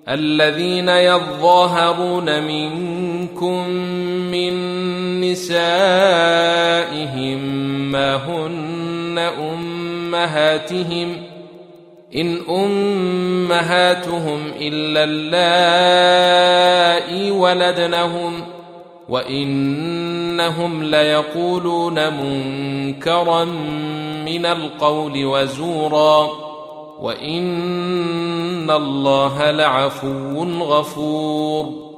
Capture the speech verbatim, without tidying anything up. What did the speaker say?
الذين يظاهرون منكم من نسائهم ما هن أمهاتهم إن أمهاتهم إلا اللائي ولدنهم وإنهم ليقولون منكرا من القول وزورا وإن الله لعفو غفور.